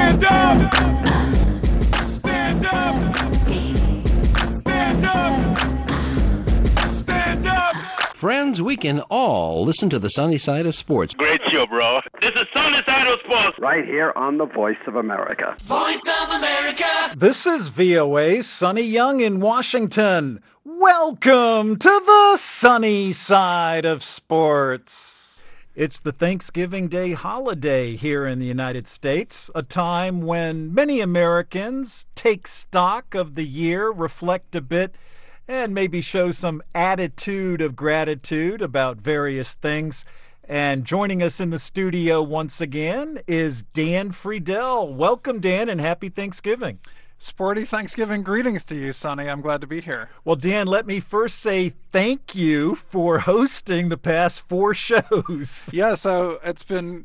Stand up! Stand up! Stand up! Stand up! Friends, we can all listen to the sunny side of sports. Great show, bro. This is Sunny Side of Sports. Right here on the Voice of America. Voice of America! This is VOA's Sonny Young in Washington. Welcome to the sunny side of sports. It's the Thanksgiving Day holiday here in the United States, a time when many Americans take stock of the year, reflect a bit, and maybe show some attitude of gratitude about various things. And joining us in the studio once again is Dan Friedel. Welcome, Dan, and happy Thanksgiving. Sporty Thanksgiving greetings to you, Sonny. I'm glad to be here. Well, Dan, let me first say thank you for hosting the past 4 shows. Yeah, so it's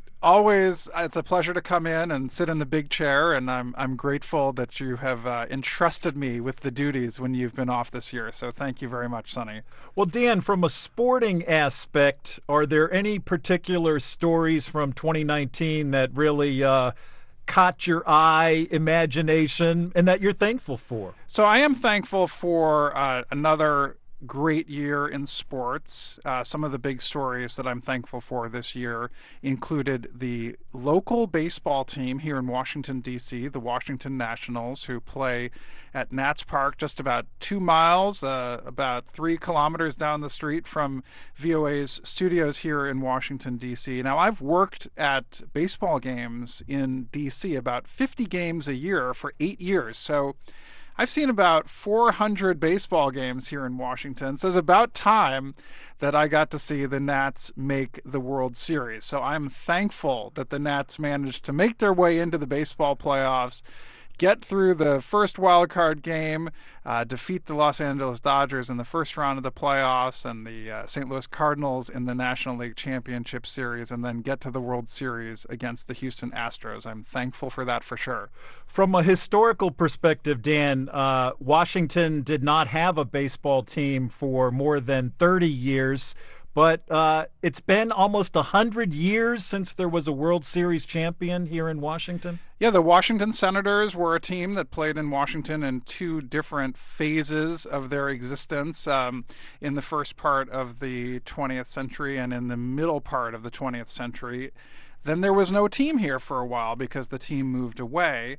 a pleasure to come in and sit in the big chair, and I'm grateful that you have entrusted me with the duties when you've been off this year. So thank you very much, Sonny. Well, Dan, from a sporting aspect, are there any particular stories from 2019 that really caught your eye, imagination, and that you're thankful for? So I am thankful for another great year in sports. Some of the big stories that I'm thankful for this year included the local baseball team here in Washington, D.C., the Washington Nationals, who play at Nats Park, just about 2 miles, about 3 kilometers down the street from VOA's studios here in Washington, D.C. Now, I've worked at baseball games in D.C., about 50 games a year for 8 years. So I've seen about 400 baseball games here in Washington, so it's about time that I got to see the Nats make the World Series. So I'm thankful that the Nats managed to make their way into the baseball playoffs, get through the first wild card game, defeat the Los Angeles Dodgers in the first round of the playoffs and the St. Louis Cardinals in the National League Championship Series, and then get to the World Series against the Houston Astros. I'm thankful for that for sure. From a historical perspective, Dan, Washington did not have a baseball team for more than 30 years. But it's been almost 100 years since there was a World Series champion here in Washington. Yeah, the Washington Senators were a team that played in Washington in 2 different phases of their existence, in the first part of the 20th century and in the middle part of the 20th century. Then there was no team here for a while because the team moved away.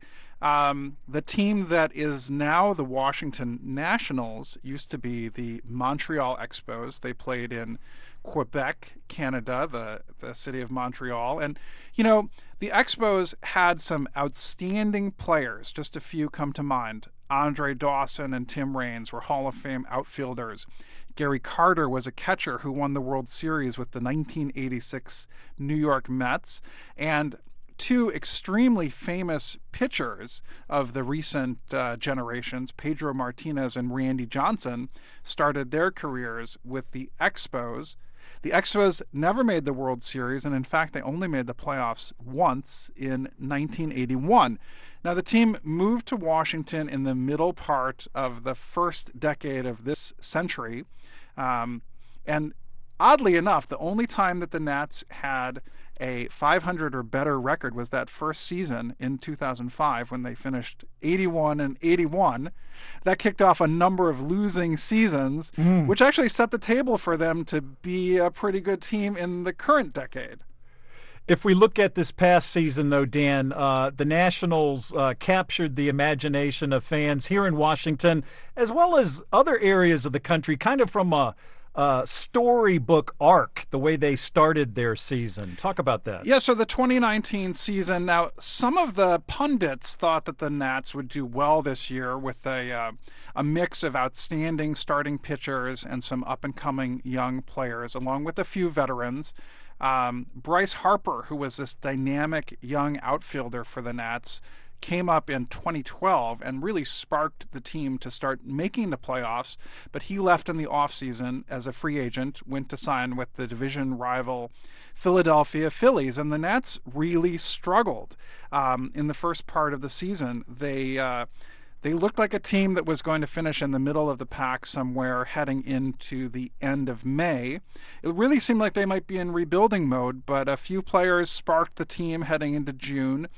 The team that is now the Washington Nationals used to be the Montreal Expos. They played in Quebec, Canada, the city of Montreal. And, you know, the Expos had some outstanding players. Just a few come to mind. Andre Dawson and Tim Raines were Hall of Fame outfielders. Gary Carter was a catcher who won the World Series with the 1986 New York Mets. And 2 extremely famous pitchers of the recent generations, Pedro Martinez and Randy Johnson, started their careers with the Expos. The Expos never made the World Series, and in fact, they only made the playoffs once in 1981. Now, the team moved to Washington in the middle part of the first decade of this century, and oddly enough, the only time that the Nats had a 500 or better record was that first season in 2005 when they finished 81-81. That kicked off a number of losing seasons, which actually set the table for them to be a pretty good team in the current decade. If we look at this past season, though, Dan, the Nationals captured the imagination of fans here in Washington, as well as other areas of the country, kind of from a storybook arc, the way they started their season. Talk about that. Yeah, so the 2019 season, now some of the pundits thought that the Nats would do well this year with a mix of outstanding starting pitchers and some up-and-coming young players, along with a few veterans. Bryce Harper, who was this dynamic young outfielder for the Nats, came up in 2012 and really sparked the team to start making the playoffs, but he left in the offseason as a free agent, went to sign with the division rival Philadelphia Phillies, and the Nats really struggled in the first part of the season. They looked like a team that was going to finish in the middle of the pack somewhere heading into the end of May. It really seemed like they might be in rebuilding mode, but a few players sparked the team heading into June.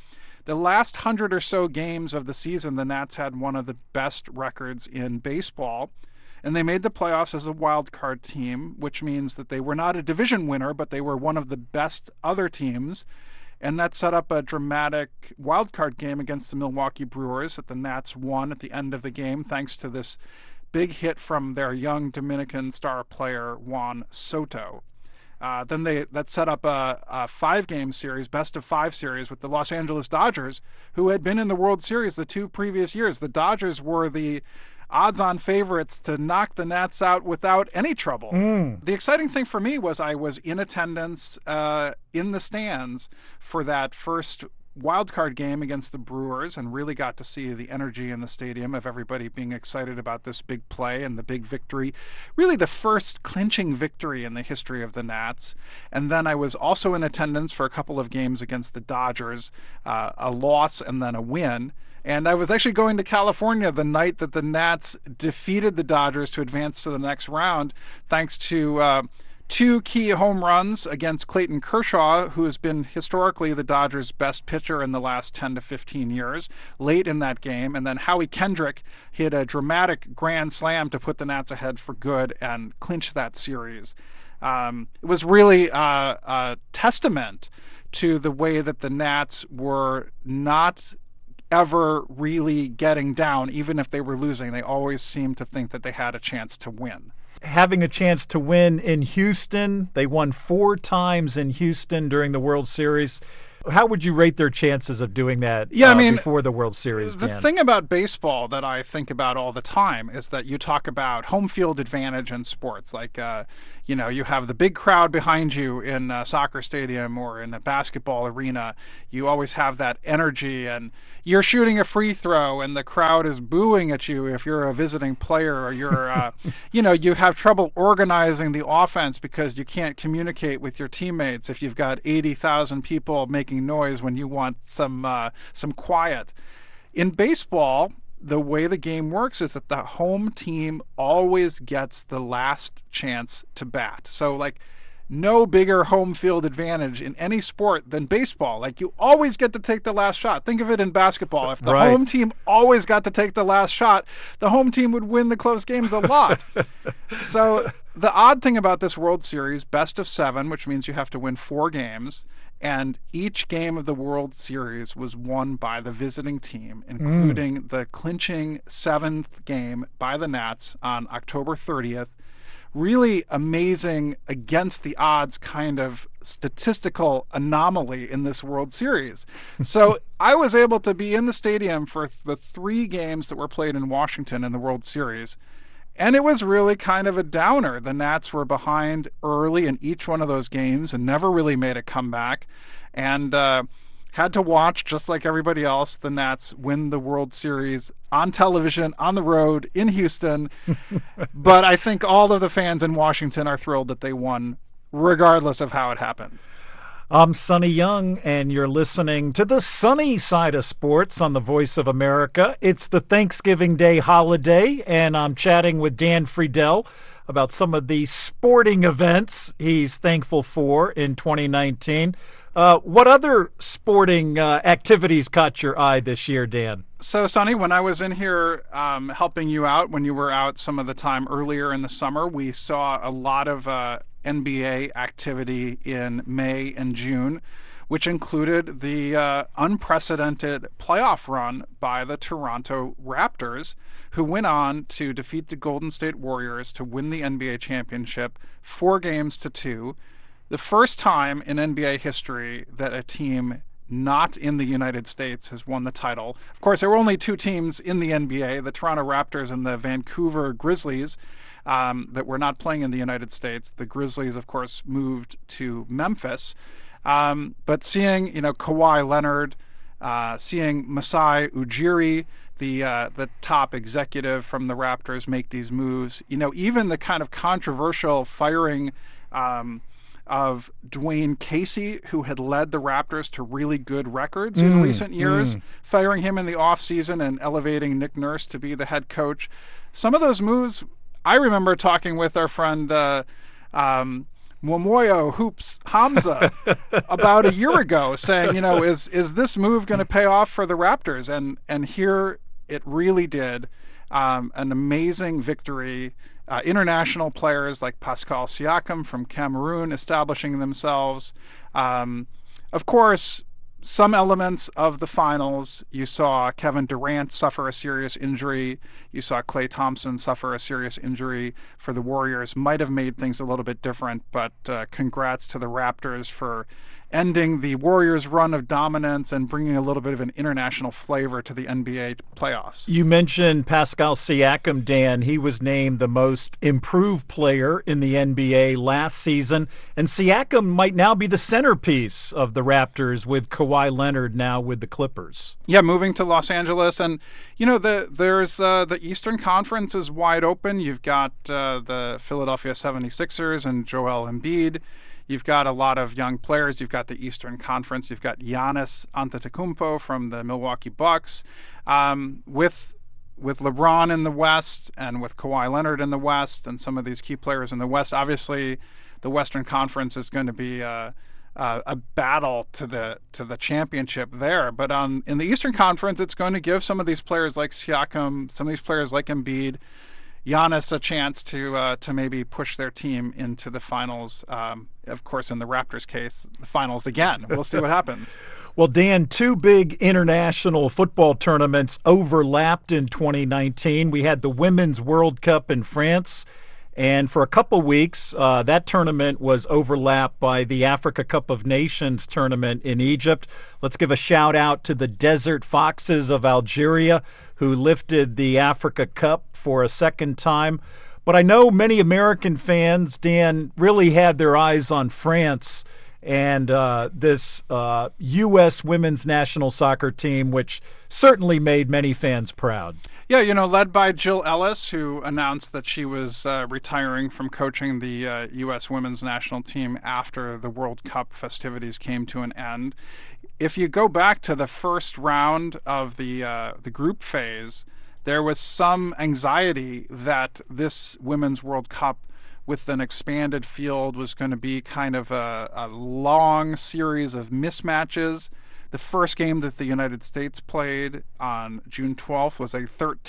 The last 100 or so games of the season, the Nats had one of the best records in baseball. And they made the playoffs as a wild card team, which means that they were not a division winner, but they were one of the best other teams. And that set up a dramatic wild card game against the Milwaukee Brewers that the Nats won at the end of the game, thanks to this big hit from their young Dominican star player, Juan Soto. Then that set up a 5-game series, best of 5 series with the Los Angeles Dodgers, who had been in the World Series the 2 previous years. The Dodgers were the odds-on favorites to knock the Nats out without any trouble. The exciting thing for me was I was in attendance in the stands for that first wildcard game against the Brewers and really got to see the energy in the stadium of everybody being excited about this big play and the big victory. Really the first clinching victory in the history of the Nats. And then I was also in attendance for a couple of games against the Dodgers, a loss and then a win. And I was actually going to California the night that the Nats defeated the Dodgers to advance to the next round, thanks to 2 key home runs against Clayton Kershaw, who has been historically the Dodgers' best pitcher in the last 10 to 15 years, late in that game. And then Howie Kendrick hit a dramatic grand slam to put the Nats ahead for good and clinch that series. It was really a testament to the way that the Nats were not ever really getting down. Even if they were losing, they always seemed to think that they had a chance to win. Having a chance to win in Houston, they won 4 times in Houston during the World Series. How would you rate their chances of doing that before the World Series? The thing about baseball that I think about all the time is that you talk about home field advantage in sports. Like, you have the big crowd behind you in a soccer stadium or in a basketball arena. You always have that energy, and you're shooting a free throw and the crowd is booing at you if you're a visiting player, or you're, you have trouble organizing the offense because you can't communicate with your teammates if you've got 80,000 people making noise when you want some quiet. In baseball, the way the game works is that the home team always gets the last chance to bat. So, like, no bigger home field advantage in any sport than baseball. Like, you always get to take the last shot. Think of it in basketball. If the home team always got to take the last shot, the home team would win the close games a lot. So the odd thing about this World Series, best of 7, which means you have to win 4 games, and each game of the World Series was won by the visiting team, including the clinching 7th game by the Nats on October 30th. Really amazing, against the odds kind of statistical anomaly in this World Series. So I was able to be in the stadium for the 3 games that were played in Washington in the World Series. And it was really kind of a downer. The Nats were behind early in each one of those games and never really made a comeback. And had to watch, just like everybody else, the Nats win the World Series on television, on the road, in Houston. But I think all of the fans in Washington are thrilled that they won, regardless of how it happened. I'm Sonny Young, and you're listening to the sunny side of sports on the Voice of America. It's the Thanksgiving Day holiday, and I'm chatting with Dan Friedel about some of the sporting events he's thankful for in 2019. What other sporting activities caught your eye this year, Dan? So, Sonny, when I was in here helping you out, when you were out some of the time earlier in the summer, we saw a lot of NBA activity in May and June, which included the unprecedented playoff run by the Toronto Raptors, who went on to defeat the Golden State Warriors to win the NBA championship 4-2. The first time in NBA history that a team not in the United States has won the title. Of course, there were only 2 teams in the NBA, the Toronto Raptors and the Vancouver Grizzlies, that were not playing in the United States. The Grizzlies, of course, moved to Memphis. But seeing, Kawhi Leonard, seeing Masai Ujiri, the top executive from the Raptors, make these moves, even the kind of controversial firing of Dwayne Casey, who had led the Raptors to really good records in recent years, firing him in the offseason and elevating Nick Nurse to be the head coach. Some of those moves, I remember talking with our friend Mwamoyo Hoops Hamza about a year ago, saying, is this move going to pay off for the Raptors? And here it really did. An amazing victory. International players like Pascal Siakam from Cameroon establishing themselves. Of course, some elements of the finals, you saw Kevin Durant suffer a serious injury. You saw Klay Thompson suffer a serious injury for the Warriors. Might have made things a little bit different, but congrats to the Raptors for ending the Warriors' run of dominance and bringing a little bit of an international flavor to the NBA playoffs. You mentioned Pascal Siakam, Dan. He was named the most improved player in the NBA last season, and Siakam might now be the centerpiece of the Raptors with Kawhi Leonard now with the Clippers. Yeah, moving to Los Angeles, and there's the Eastern Conference is wide open. You've got the Philadelphia 76ers and Joel Embiid. You've got a lot of young players. You've got the Eastern Conference. You've got Giannis Antetokounmpo from the Milwaukee Bucks. With LeBron in the West and with Kawhi Leonard in the West and some of these key players in the West, obviously the Western Conference is going to be a battle to the championship there. But in the Eastern Conference, it's going to give some of these players like Siakam, some of these players like Embiid, Giannis a chance to maybe push their team into the finals. Of course, in the Raptors' case, the finals again. We'll see what happens. Well, Dan, two big international football tournaments overlapped in 2019. We had the Women's World Cup in France, and for a couple weeks, that tournament was overlapped by the Africa Cup of Nations tournament in Egypt. Let's give a shout out to the Desert Foxes of Algeria, who lifted the Africa Cup for a second time. But I know many American fans, Dan, really had their eyes on France and this U.S. women's national soccer team, which certainly made many fans proud. Yeah, led by Jill Ellis, who announced that she was retiring from coaching the U.S. women's national team after the World Cup festivities came to an end. If you go back to the first round of the group phase, there was some anxiety that this Women's World Cup with an expanded field was going to be kind of a long series of mismatches. The first game that the United States played on June 12th was a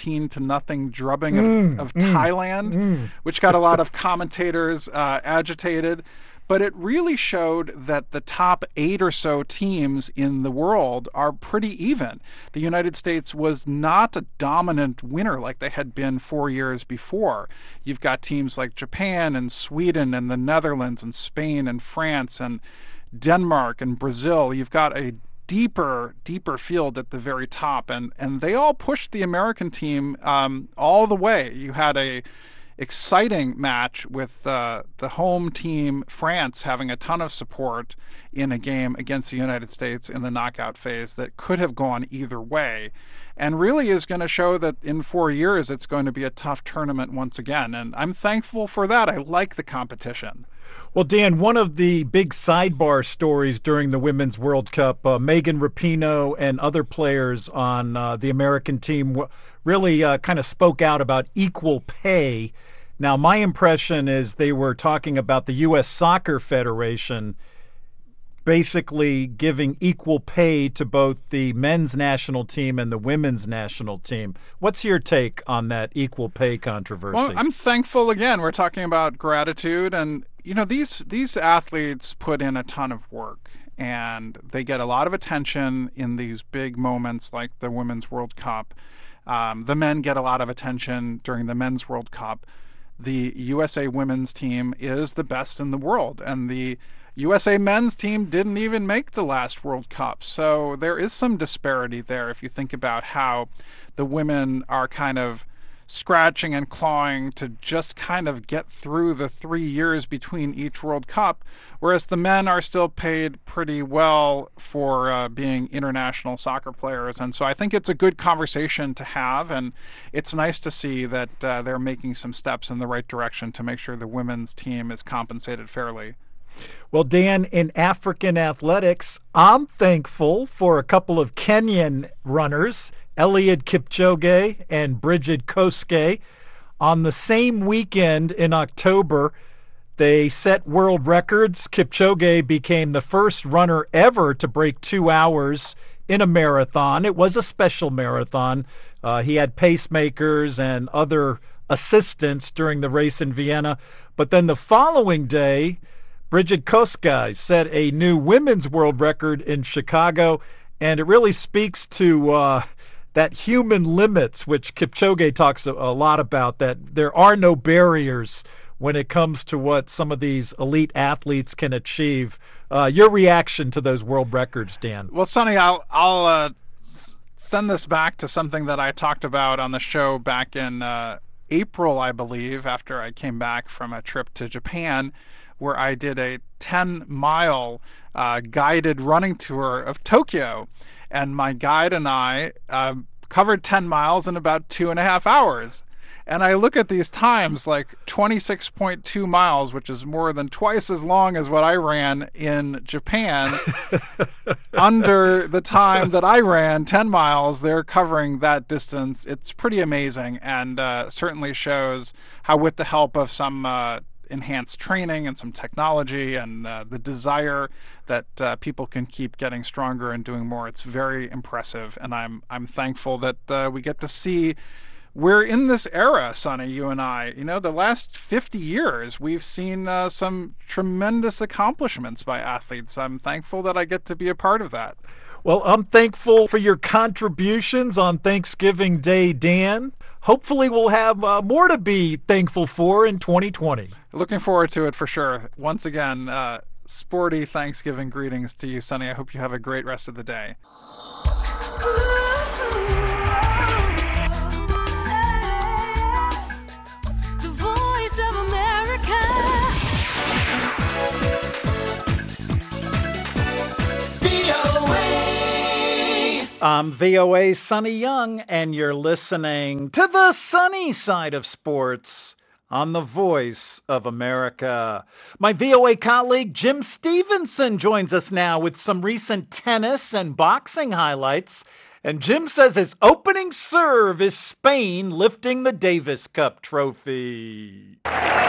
13-0 drubbing of Thailand, which got a lot of commentators agitated. But it really showed that the top 8 or so teams in the world are pretty even. The United States was not a dominant winner like they had been 4 years before. You've got teams like Japan and Sweden and the Netherlands and Spain and France and Denmark and Brazil. You've got a deeper field at the very top, and they all pushed the American team all the way. You had a exciting match with the home team, France, having a ton of support in a game against the United States in the knockout phase that could have gone either way, and really is going to show that in 4 years it's going to be a tough tournament once again. And I'm thankful for that. I like the competition. Well, Dan, one of the big sidebar stories during the Women's World Cup, Megan Rapinoe and other players on the American team really kind of spoke out about equal pay. Now, my impression is they were talking about the U.S. Soccer Federation basically giving equal pay to both the men's national team and the women's national team. What's your take on that equal pay controversy? Well, I'm thankful again. We're talking about gratitude, and these athletes put in a ton of work, and they get a lot of attention in these big moments like the Women's World Cup. The men get a lot of attention during the Men's World Cup. The USA women's team is the best in the world, and the USA men's team didn't even make the last World Cup. So there is some disparity there if you think about how the women are kind of scratching and clawing to just kind of get through the 3 years between each World Cup, whereas the men are still paid pretty well for being international soccer players. And so I think it's a good conversation to have, and it's nice to see that they're making some steps in the right direction to make sure the women's team is compensated fairly. Well, Dan, in African athletics, I'm thankful for a couple of Kenyan runners, Eliud Kipchoge and Brigid Kosgei. On the same weekend in October, They set world records. Kipchoge became the first runner ever to break 2 hours in a marathon. It was a special marathon. He had pacemakers and other assistants during the race in Vienna. But then the following day, Brigid Kosgei set a new women's world record in Chicago. And it really speaks to that human limits, which Kipchoge talks a lot about, that there are no barriers when it comes to what some of these elite athletes can achieve. Your reaction to those world records, Dan? Well, Sonny, I'll send this back to something that I talked about on the show back in April, I believe, after I came back from a trip to Japan, where I did a 10-mile guided running tour of Tokyo. And my guide and I covered 10 miles in about 2.5 hours. And I look at these times, like 26.2 miles, which is more than twice as long as what I ran in Japan. Under the time that I ran 10 miles, they're covering that distance. It's pretty amazing, and certainly shows how, with the help of some enhanced training and some technology and the desire that people can keep getting stronger and doing more, it's very impressive. And I'm thankful that we get to see. We're in this era, Sonny, you and I. You know, the last 50 years, we've seen some tremendous accomplishments by athletes. I'm thankful that I get to be a part of that. Well, I'm thankful for your contributions on Thanksgiving Day, Dan. Hopefully we'll have more to be thankful for in 2020. Looking forward to it for sure. Once again, sporty Thanksgiving greetings to you, Sonny. I hope you have a great rest of the day. The voice of America. VOA. I'm VOA's Sonny Young, and you're listening to the sunny side of sports on the Voice of America. My VOA colleague Jim Stevenson joins us now with some recent tennis and boxing highlights. And Jim says his opening serve is Spain lifting the Davis Cup trophy.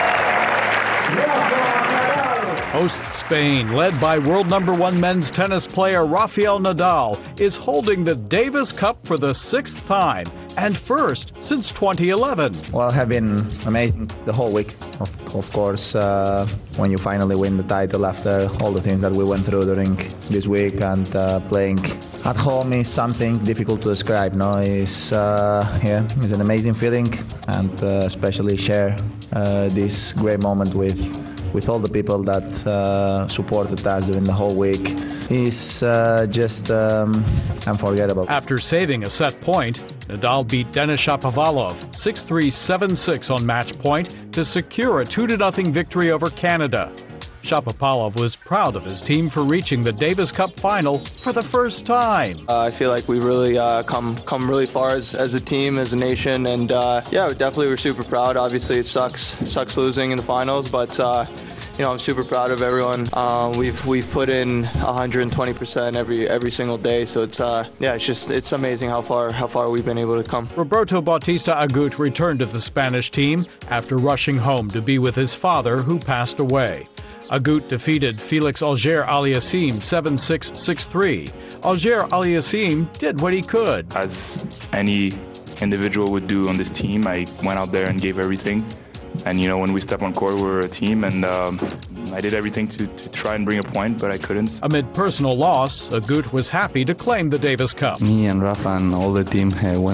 Host Spain, led by world number 1 men's tennis player Rafael Nadal, is holding the Davis Cup for the 6th time and first since 2011. Well, it has been amazing the whole week. Of course, when you finally win the title after all the things that we went through during this week, and playing at home is something difficult to describe. No, it's an amazing feeling, and especially share this great moment with all the people that supported us during the whole week is just unforgettable. After saving a set point, Nadal beat Denis Shapovalov 6-3, 7-6 on match point to secure a 2-0 victory over Canada. Shapovalov was proud of his team for reaching the Davis Cup final for the first time. I feel like we've really come really far as a team, as a nation, and definitely we're super proud. Obviously, it sucks losing in the finals, but I'm super proud of everyone. We've put in 120% every single day, so it's amazing how far we've been able to come. Roberto Bautista Agut returned to the Spanish team after rushing home to be with his father, who passed away. Agut defeated Felix Auger-Aliassime 7-6, 6-3. Auger-Aliassime did what he could. As any individual would do on this team, I went out there and gave everything. And, when we step on court, we're a team, and I did everything to try and bring a point, but I couldn't. Amid personal loss, Agut was happy to claim the Davis Cup. Me and Rafa and all the team,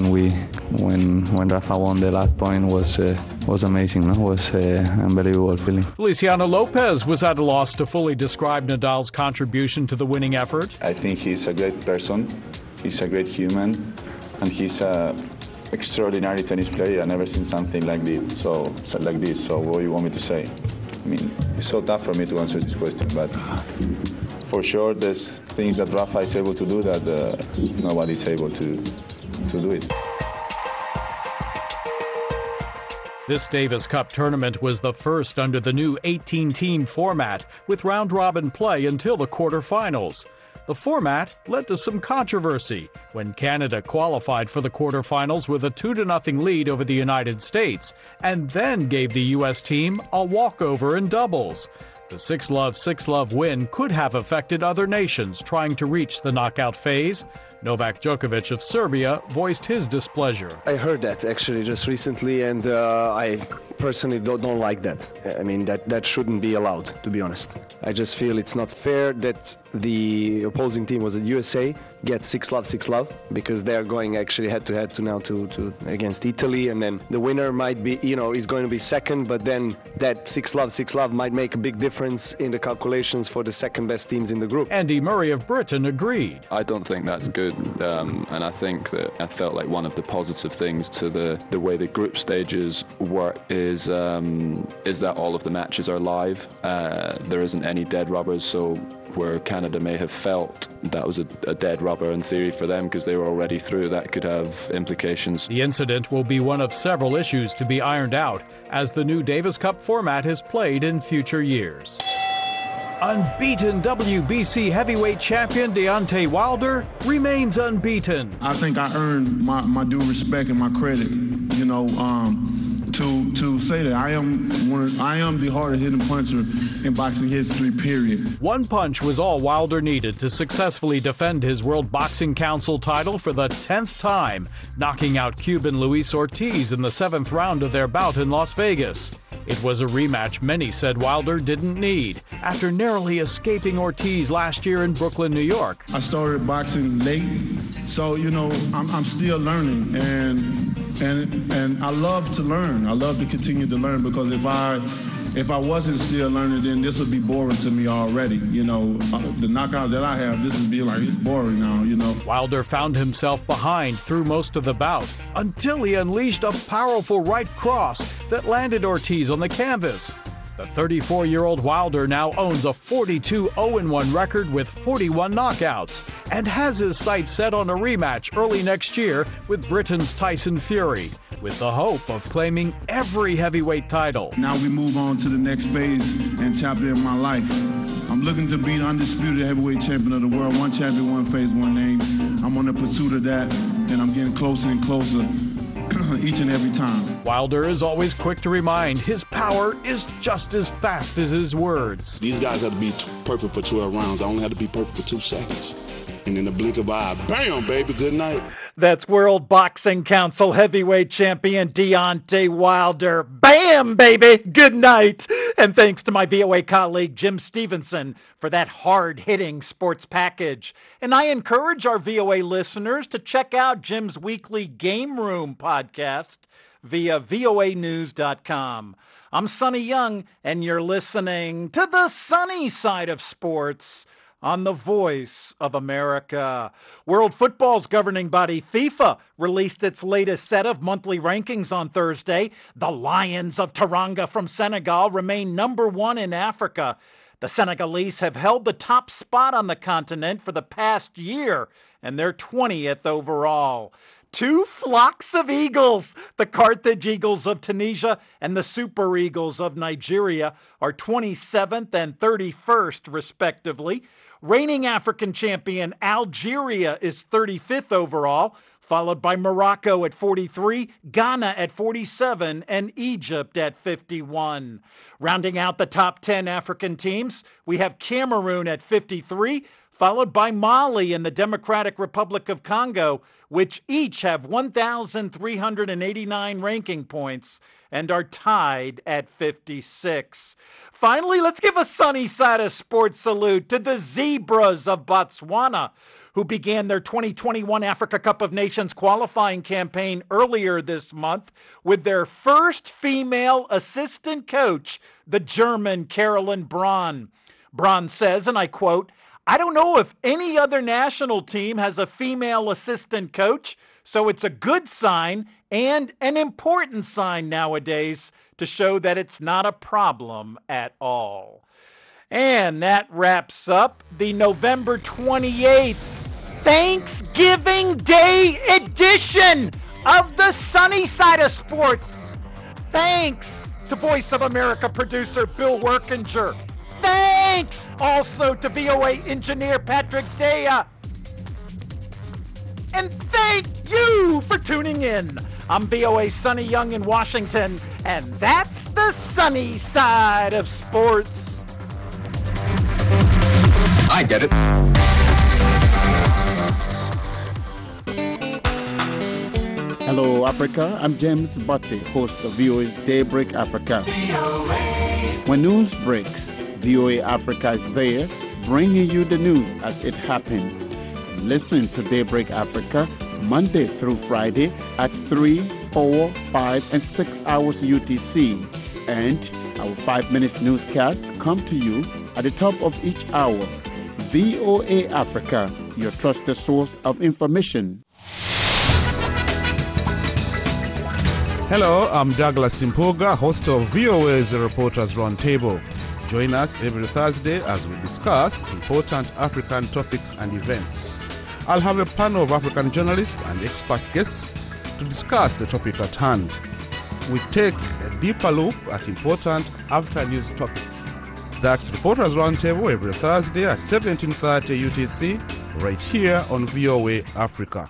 when Rafa won the last point, was amazing. It was an unbelievable feeling. Feliciano Lopez was at a loss to fully describe Nadal's contribution to the winning effort. I think he's a great person, he's a great human, and he's a extraordinary tennis player. I've never seen something like this. So what do you want me to say? I mean, it's so tough for me to answer this question, but for sure there's things that Rafa is able to do that nobody's able to do it. This Davis Cup tournament was the first under the new 18-team format with round-robin play until the quarterfinals. The format led to some controversy when Canada qualified for the quarterfinals with a 2-0 lead over the United States and then gave the U.S. team a walkover in doubles. The 6-love win could have affected other nations trying to reach the knockout phase. Novak Djokovic of Serbia voiced his displeasure. I heard that actually just recently, and I personally don't like that. I mean, that shouldn't be allowed, to be honest. I just feel it's not fair that the opposing team was the USA gets 6-love because they're going actually head-to-head to against Italy, and then the winner might be, is going to be second, but then that 6-love might make a big difference in the calculations for the second best teams in the group. Andy Murray of Britain agreed. I don't think that's good, and I think that I felt like one of the positive things to the way the group stages work is that all of the matches are live. There isn't any dead rubbers, so where Canada may have felt that was a dead rubber in theory for them because they were already through, that could have implications. The incident will be one of several issues to be ironed out as the new Davis Cup format is played in future years. Unbeaten WBC heavyweight champion Deontay Wilder remains unbeaten. I think I earned my due respect and my credit, to say that I am the hardest hitting puncher in boxing history, period. One punch was all Wilder needed to successfully defend his World Boxing Council title for the 10th time, knocking out Cuban Luis Ortiz in the 7th round of their bout in Las Vegas. It was a rematch many said Wilder didn't need after narrowly escaping Ortiz last year in Brooklyn, New York. I started boxing late, so I'm still learning, and I love to learn. I love to continue to learn because if I wasn't still learning, then this would be boring to me already. The knockouts that I have, this would be like, it's boring now, Wilder found himself behind through most of the bout until he unleashed a powerful right cross that landed Ortiz on the canvas. The 34-year-old Wilder now owns a 42-0-1 record with 41 knockouts and has his sights set on a rematch early next year with Britain's Tyson Fury, with the hope of claiming every heavyweight title. Now we move on to the next phase and chapter in my life. I'm looking to be the undisputed heavyweight champion of the world, one champion, one phase, one name. I'm on the pursuit of that, and I'm getting closer and closer each and every time. Wilder is always quick to remind his power is just as fast as his words. These guys have to be perfect for 12 rounds. I only had to be perfect for 2 seconds. And in the blink of an eye, bam, baby, good night. That's World Boxing Council heavyweight champion Deontay Wilder. Bam, baby, good night. And thanks to my VOA colleague Jim Stevenson for that hard-hitting sports package. And I encourage our VOA listeners to check out Jim's weekly Game Room podcast via voanews.com. I'm Sonny Young, and you're listening to the sunny side of sports on the Voice of America. World Football's governing body, FIFA, released its latest set of monthly rankings on Thursday. The Lions of Teranga from Senegal remain number 1 in Africa. The Senegalese have held the top spot on the continent for the past year, and they're 20th overall. 2 flocks of eagles, the Carthage Eagles of Tunisia and the Super Eagles of Nigeria, are 27th and 31st, respectively. Reigning African champion Algeria is 35th overall, followed by Morocco at 43, Ghana at 47, and Egypt at 51. Rounding out the top 10 African teams, we have Cameroon at 53, followed by Mali and the Democratic Republic of Congo, which each have 1,389 ranking points and are tied at 56. Finally, let's give a sunny side of sports salute to the Zebras of Botswana, who began their 2021 Africa Cup of Nations qualifying campaign earlier this month with their first female assistant coach, the German Carolyn Braun. Braun says, and I quote, "I don't know if any other national team has a female assistant coach, so it's a good sign and an important sign nowadays to show that it's not a problem at all." And that wraps up the November 28th Thanksgiving Day edition of the Sunny Side of Sports. Thanks to Voice of America producer Bill Workinger. thanks also to VOA engineer Patrick Dea. And thank you for tuning in. I'm VOA Sonny Young in Washington, and that's the sunny side of sports. I get it. Hello, Africa. I'm James Butte, host of VOA's Daybreak Africa. When news breaks, VOA Africa is there, bringing you the news as it happens. Listen to Daybreak Africa Monday through Friday at 3, 4, 5, and 6 hours UTC. And our 5-minute newscast come to you at the top of each hour. VOA Africa, your trusted source of information. Hello, I'm Douglas Simpoga, host of VOA's Reporters Roundtable. Join us every Thursday as we discuss important African topics and events. I'll have a panel of African journalists and expert guests to discuss the topic at hand. We take a deeper look at important African news topics. That's Reporters Roundtable every Thursday at 17:30 UTC, right here on VOA Africa.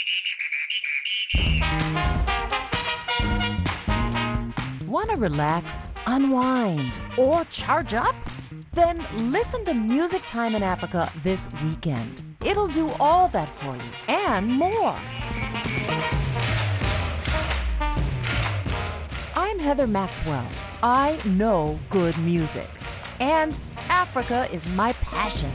Want to relax, unwind, or charge up? Then listen to Music Time in Africa this weekend. It'll do all that for you and more. I'm Heather Maxwell. I know good music, and Africa is my passion.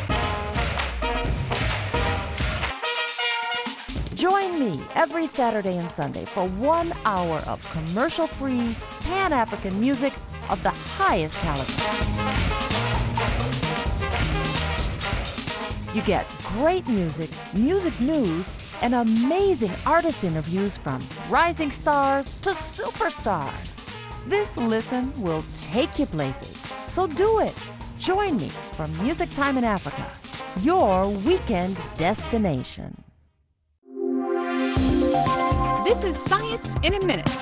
Join me every Saturday and Sunday for 1 hour of commercial-free, Pan-African music of the highest caliber. You get great music, music news, and amazing artist interviews from rising stars to superstars. This listen will take you places, so do it. Join me for Music Time in Africa, your weekend destination. This is Science in a Minute.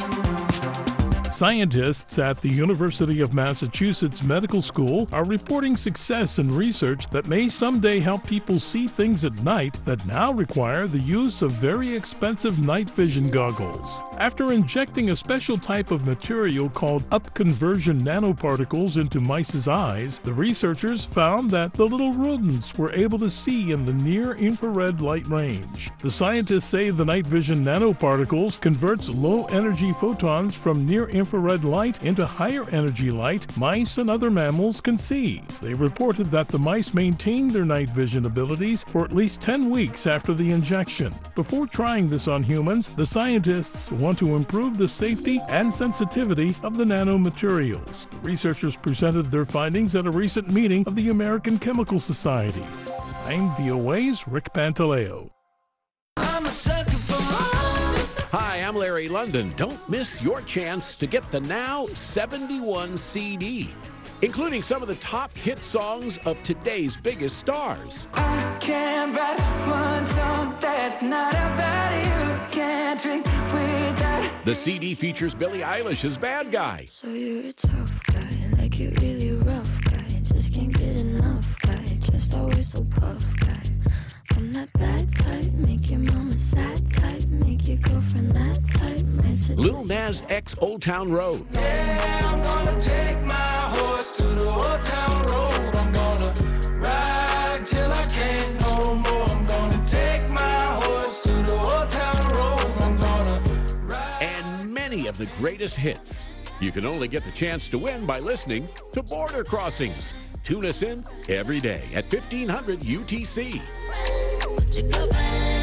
Scientists at the University of Massachusetts Medical School are reporting success in research that may someday help people see things at night that now require the use of very expensive night vision goggles. After injecting a special type of material called upconversion nanoparticles into mice's eyes, the researchers found that the little rodents were able to see in the near-infrared light range. The scientists say the night vision nanoparticles converts low-energy photons from near-infrared light into higher energy light mice and other mammals can see. They reported that the mice maintained their night vision abilities for at least 10 weeks after the injection. Before trying this on humans, the scientists want to improve the safety and sensitivity of the nanomaterials. The researchers presented their findings at a recent meeting of the American Chemical Society. I'm VOA's Rick Pantaleo. I'm a sucker for Hi, I'm Larry London. Don't miss your chance to get the Now 71 CD, including some of the top hit songs of today's biggest stars. I can't write one song that's not about you. Can't drink without. The CD features Billie Eilish as Bad Guy. So you're a tough guy, like you're really rough guy. Just can't get enough guy, just always so puff guy. I'm that bad type, make your mama sad type, make your girlfriend mad type. Lil Nas X Old Town Road. Yeah, I'm gonna take my horse to the Old Town Road. I'm gonna ride till I can't no more. I'm gonna take my horse to the Old Town Road. I'm gonna ride. And many of the greatest hits. You can only get the chance to win by listening to Border Crossings. Tune us in every day at 1500 UTC. Your girlfriend